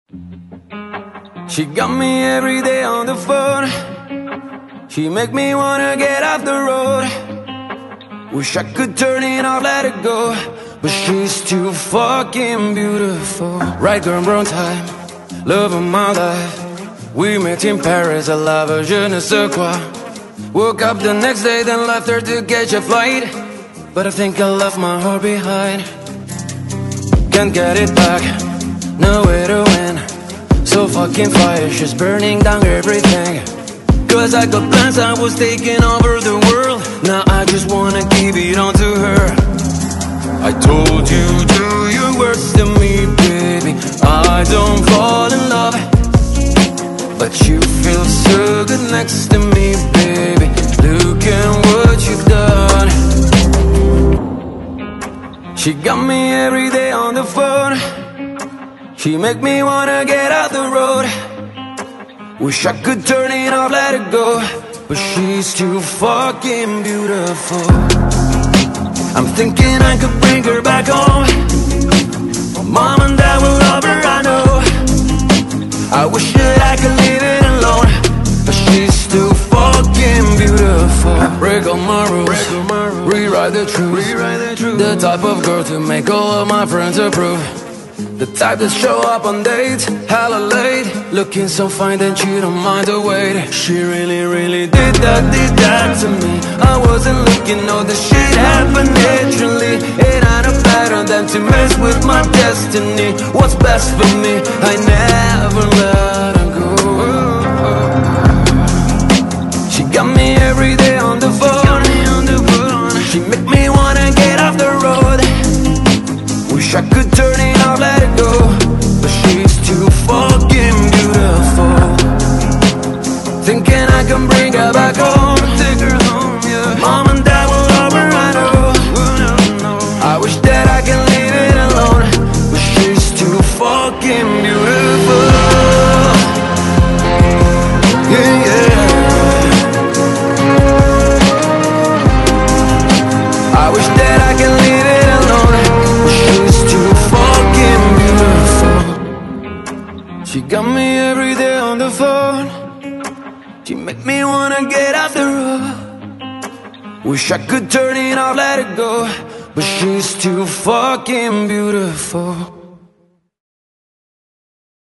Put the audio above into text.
She got me every day on the phone. She make me wanna get off the road. Wish I could turn it off, let it go, but she's too fucking beautiful. Right girl, wrong time, love of my life. We met in Paris, I love her, je ne sais quoi. Woke up the next day, then left her to catch a flight. But I think I left my heart behind. Can't get it back, no way to win. So fucking fire, she's burning down everything. Cause I got plans, I was taking over the world. Now I just wanna give it on to her. I told you, do your worst to me, baby. I don't fall in love, but you feel so good next to me, baby. Look at what you've done. She got me every day on the phone. She make me wanna get out the road. Wish I could turn it off, let it go, but she's too fucking beautiful. I'm thinking I could bring her back home. Mom and dad will love her, I know. I wish that I could leave it alone, but she's too fucking beautiful. Break all my rules, rewrite the truth. The type of girl to make all of my friends approve. The type that show up on dates, hella late, looking so fine that you don't mind the wait. She really did that to me. I wasn't looking, no, this shit happened naturally. It ain't a pattern than to mess with my destiny. What's best for me, I never let her go. She got me every day on the phone. She make me wanna get off the road. Wish I could turn it off, let it go, but she's too fucking beautiful. Thinking I can bring her back home, take her home, yeah. Mom and dad will love her, I know. I wish that I can leave it alone, but she's too fucking beautiful. Yeah. I wish that I can leave it alone, but she's too fucking beautiful. She got me every day on the phone. She make me wanna get off the road. Wish I could turn it off, let it go, but she's too fucking beautiful.